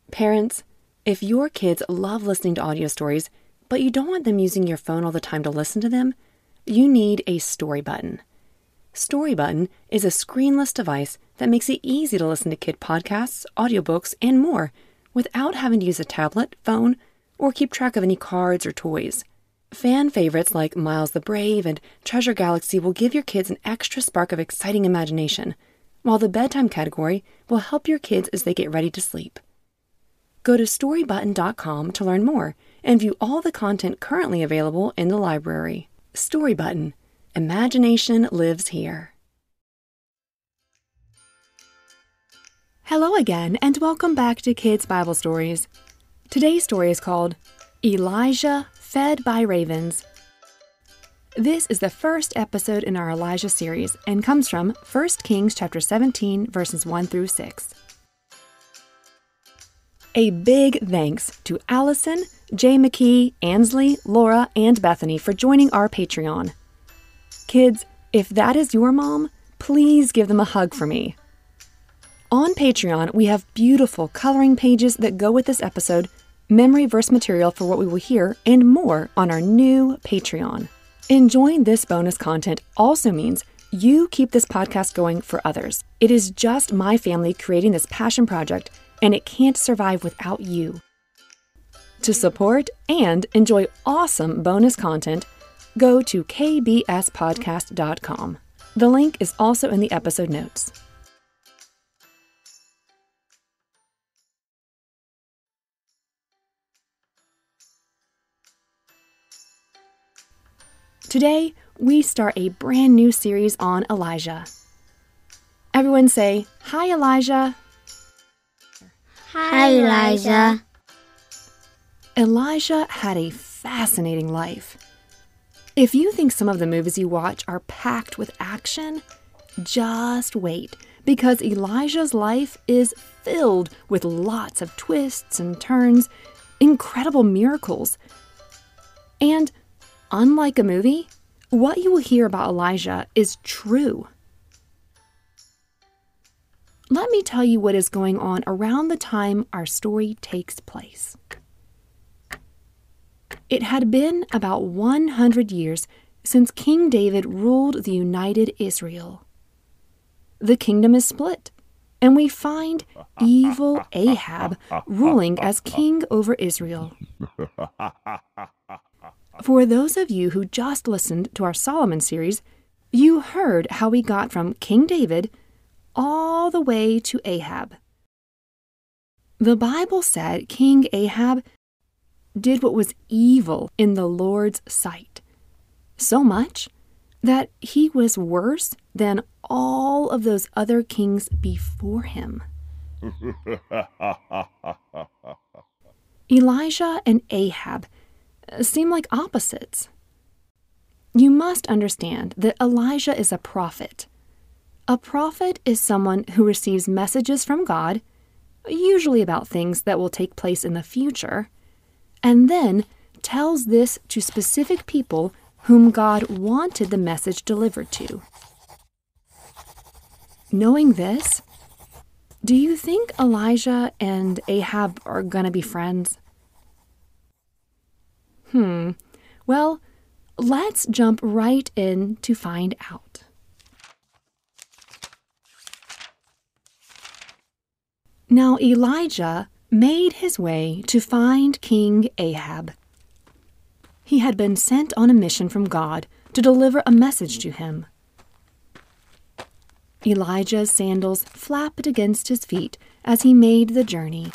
Parents, if your kids love listening to audio stories, but you don't want them using your phone all the time to listen to them, you need a Story Button. Story Button is a screenless device that makes it easy to listen to kid podcasts, audiobooks, and more without having to use a tablet, phone, or keep track of any cards or toys. Fan favorites like Miles the Brave and Treasure Galaxy will give your kids an extra spark of exciting imagination, while the bedtime category will help your kids as they get ready to sleep. Go to storybutton.com to learn more and view all the content currently available in the library. Story Button. Imagination lives here. Hello again, and welcome back to Kids Bible Stories. Today's story is called Elijah Fed by Ravens. This is the first episode in our Elijah series and comes from 1 Kings chapter 17, verses 1 through 6. A big thanks to Allison, Jay McKee, Ansley, Laura, and Bethany for joining our Patreon. Kids, if that is your mom, please give them a hug for me. On Patreon, we have beautiful coloring pages that go with this episode, memory verse material for what we will hear, and more on our new Patreon. Enjoying this bonus content also means you keep this podcast going for others. It is just my family creating this passion project, and it can't survive without you. To support and enjoy awesome bonus content, go to kbspodcast.com. The link is also in the episode notes. Today, we start a brand new series on Elijah. Everyone say, "Hi, Elijah." Hi, Elijah. Elijah had a fascinating life. If you think some of the movies you watch are packed with action, just wait, because Elijah's life is filled with lots of twists and turns, incredible miracles. And unlike a movie, what you will hear about Elijah is true. Let me tell you what is going on around the time our story takes place. It had been about 100 years since King David ruled the united Israel. The kingdom is split, and we find evil Ahab ruling as king over Israel. For those of you who just listened to our Solomon series, you heard how we got from King David all the way to Ahab. The Bible said King Ahab did what was evil in the Lord's sight, so much that he was worse than all of those other kings before him. Elijah and Ahab seem like opposites. You must understand that Elijah is a prophet. A prophet is someone who receives messages from God, usually about things that will take place in the future, and then tells this to specific people whom God wanted the message delivered to. Knowing this, do you think Elijah and Ahab are going to be friends? Well, let's jump right in to find out. Now Elijah made his way to find King Ahab. He had been sent on a mission from God to deliver a message to him. Elijah's sandals flapped against his feet as he made the journey.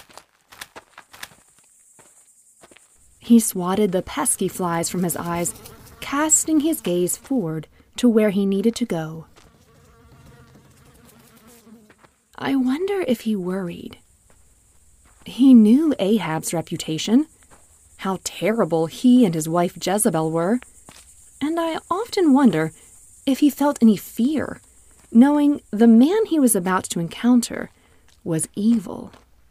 He swatted the pesky flies from his eyes, casting his gaze forward to where he needed to go. I wonder if he worried. He knew Ahab's reputation, how terrible he and his wife Jezebel were, and I often wonder if he felt any fear, knowing the man he was about to encounter was evil.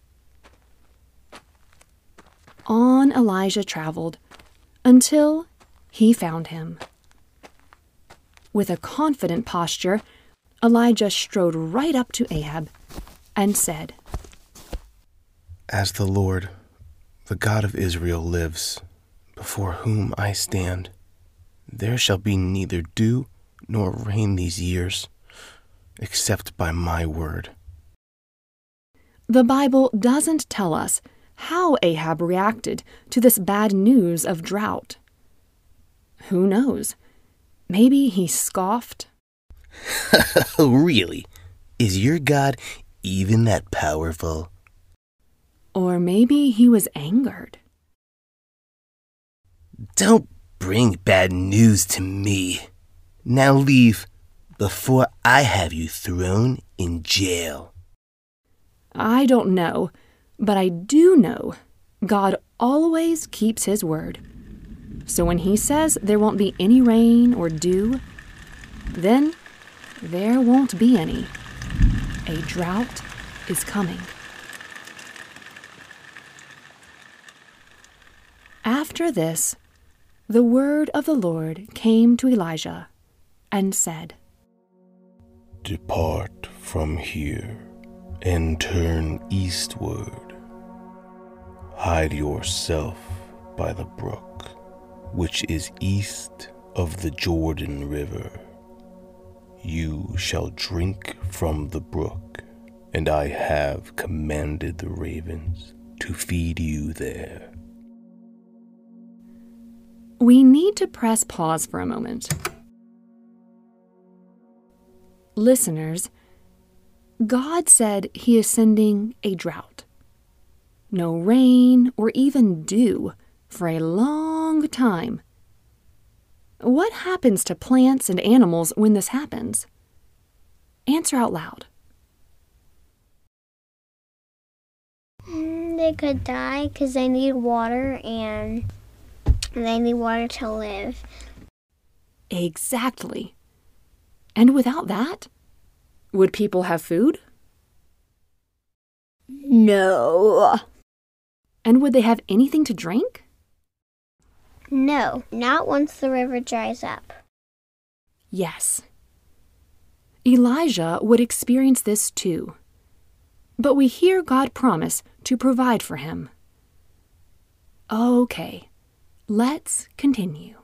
On Elijah traveled until he found him. With a confident posture, Elijah strode right up to Ahab and said, As the Lord, the God of Israel, lives, before whom I stand, there shall be neither dew nor rain these years, except by my word. The Bible doesn't tell us how Ahab reacted to this bad news of drought. Who knows? Maybe he scoffed. Really? Is your God even that powerful? Or maybe he was angered. Don't bring bad news to me. Now leave before I have you thrown in jail. I don't know, but I do know God always keeps his word. So when he says there won't be any rain or dew, then there won't be any. A drought is coming. After this, the word of the Lord came to Elijah and said, Depart from here and turn eastward. Hide yourself by the brook, which is east of the Jordan River. You shall drink from the brook, and I have commanded the ravens to feed you there. We need to press pause for a moment. Listeners, God said he is sending a drought. No rain or even dew for a long time. What happens to plants and animals when this happens? Answer out loud. They could die because they need water and they need water to live. Exactly. And without that, would people have food? No. And would they have anything to drink? No, not once the river dries up. Yes. Elijah would experience this too. But we hear God promise to provide for him. Okay, let's continue.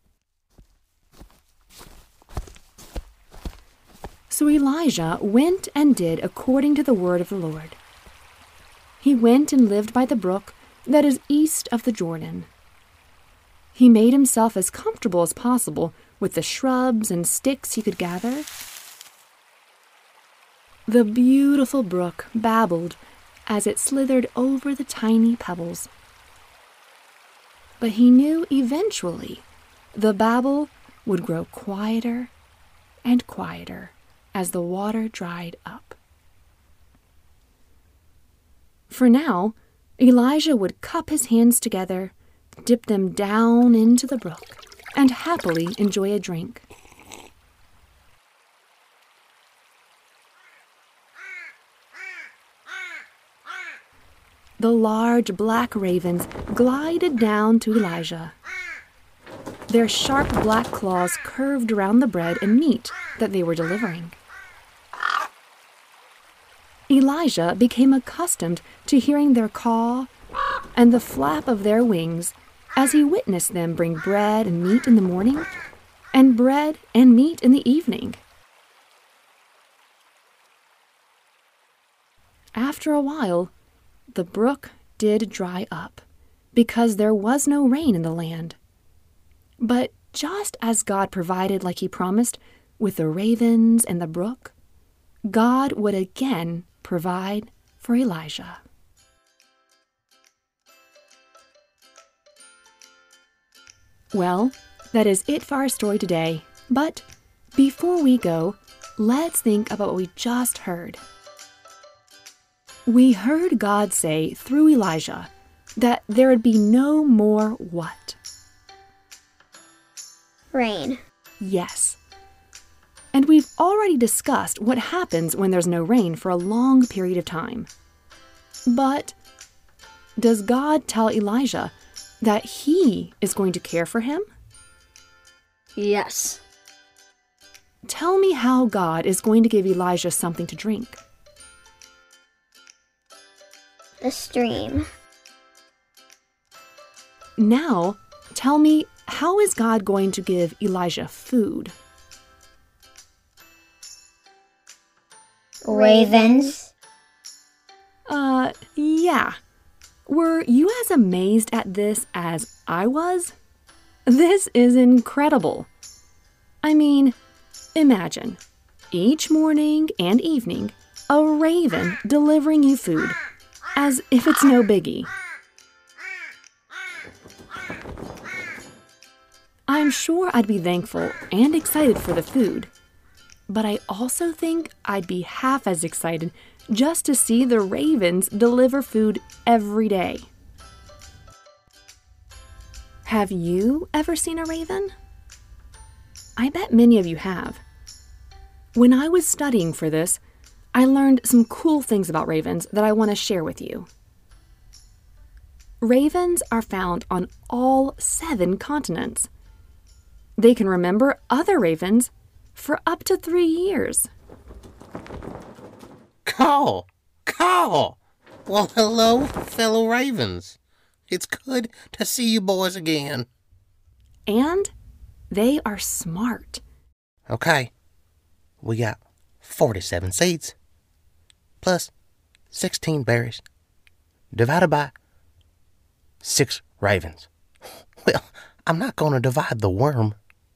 So Elijah went and did according to the word of the Lord. He went and lived by the brook that is east of the Jordan. He made himself as comfortable as possible with the shrubs and sticks he could gather. The beautiful brook babbled as it slithered over the tiny pebbles. But he knew eventually the babble would grow quieter and quieter as the water dried up. For now, Elijah would cup his hands together, dip them down into the brook, and happily enjoy a drink. The large black ravens glided down to Elijah. Their sharp black claws curved around the bread and meat that they were delivering. Elijah became accustomed to hearing their caw and the flap of their wings as he witnessed them bring bread and meat in the morning and bread and meat in the evening. After a while, the brook did dry up because there was no rain in the land. But just as God provided like he promised with the ravens and the brook, God would again provide for Elijah. Well, that is it for our story today. But before we go, let's think about what we just heard. We heard God say through Elijah that there would be no more what? Rain. Yes. And we've already discussed what happens when there's no rain for a long period of time. But does God tell Elijah that he is going to care for him? Yes. Tell me how God is going to give Elijah something to drink. the stream. Now, tell me, how is God going to give Elijah food? Ravens. Yeah. Were you as amazed at this as I was? This is incredible. I mean, imagine, each morning and evening, a raven delivering you food, as if it's no biggie. I'm sure I'd be thankful and excited for the food, but I also think I'd be half as excited just to see the ravens deliver food every day. Have you ever seen a raven? I bet many of you have. When I was studying for this, I learned some cool things about ravens that I want to share with you. Ravens are found on all 7 continents. They can remember other ravens for up to 3 years. Caw! Caw! Well, hello, fellow ravens. It's good to see you boys again. And they are smart. Okay, we got 47 seeds, plus 16 berries, divided by 6 ravens. Well, I'm not going to divide the worm.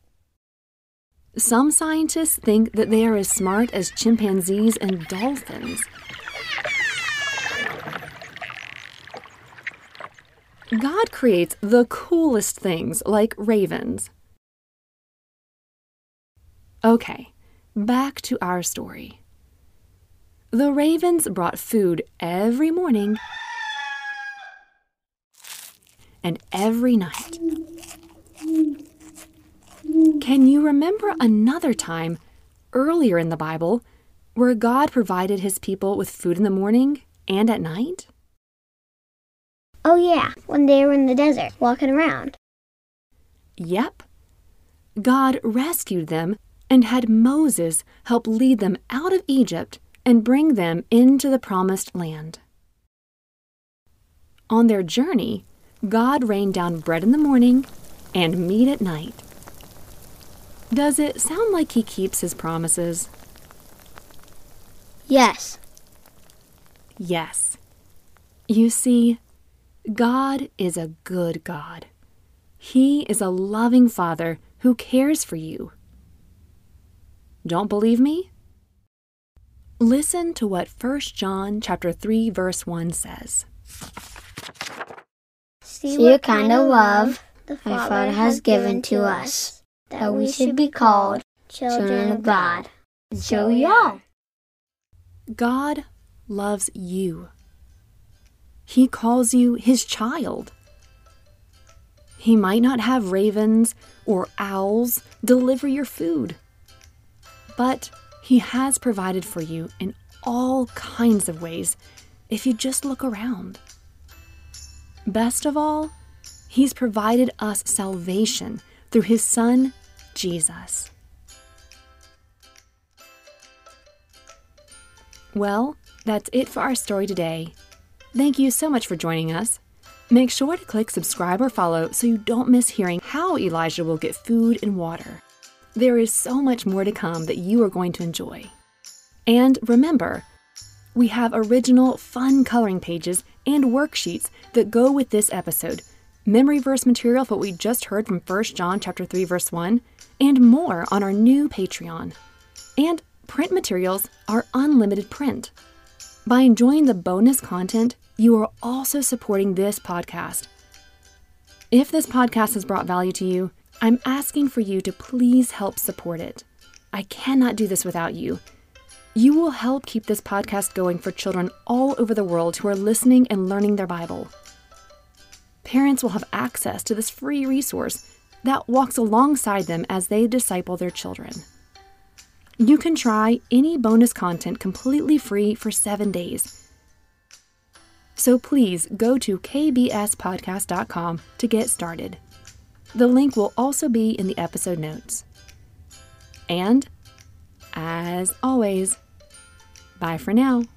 Some scientists think that they are as smart as chimpanzees and dolphins. God creates the coolest things like ravens. Okay, back to our story. The ravens brought food every morning and every night. Can you remember another time earlier in the Bible where God provided his people with food in the morning and at night? Oh yeah, when they were in the desert, walking around. Yep. God rescued them and had Moses help lead them out of Egypt and bring them into the promised land. On their journey, God rained down bread in the morning and meat at night. Does it sound like he keeps his promises? Yes. Yes. You see, God is a good God. He is a loving Father who cares for you. Don't believe me? Listen to what 1 John chapter 3 verse 1 says. See what kind of love the Father has given to us, that we should be called children of God. And so we are. God loves you. He calls you his child. He might not have ravens or owls deliver your food, but he has provided for you in all kinds of ways if you just look around. Best of all, he's provided us salvation through his Son, Jesus. Well, that's it for our story today. Thank you so much for joining us. Make sure to click subscribe or follow so you don't miss hearing how Elijah will get food and water. There is so much more to come that you are going to enjoy. And remember, we have original fun coloring pages and worksheets that go with this episode, memory verse material for what we just heard from 1 John chapter 3 verse 1, and more on our new Patreon. And print materials are unlimited print. By enjoying the bonus content, you are also supporting this podcast. If this podcast has brought value to you, I'm asking for you to please help support it. I cannot do this without you. You will help keep this podcast going for children all over the world who are listening and learning their Bible. Parents will have access to this free resource that walks alongside them as they disciple their children. You can try any bonus content completely free for 7 days. So please go to kbspodcast.com to get started. The link will also be in the episode notes. And, as always, bye for now.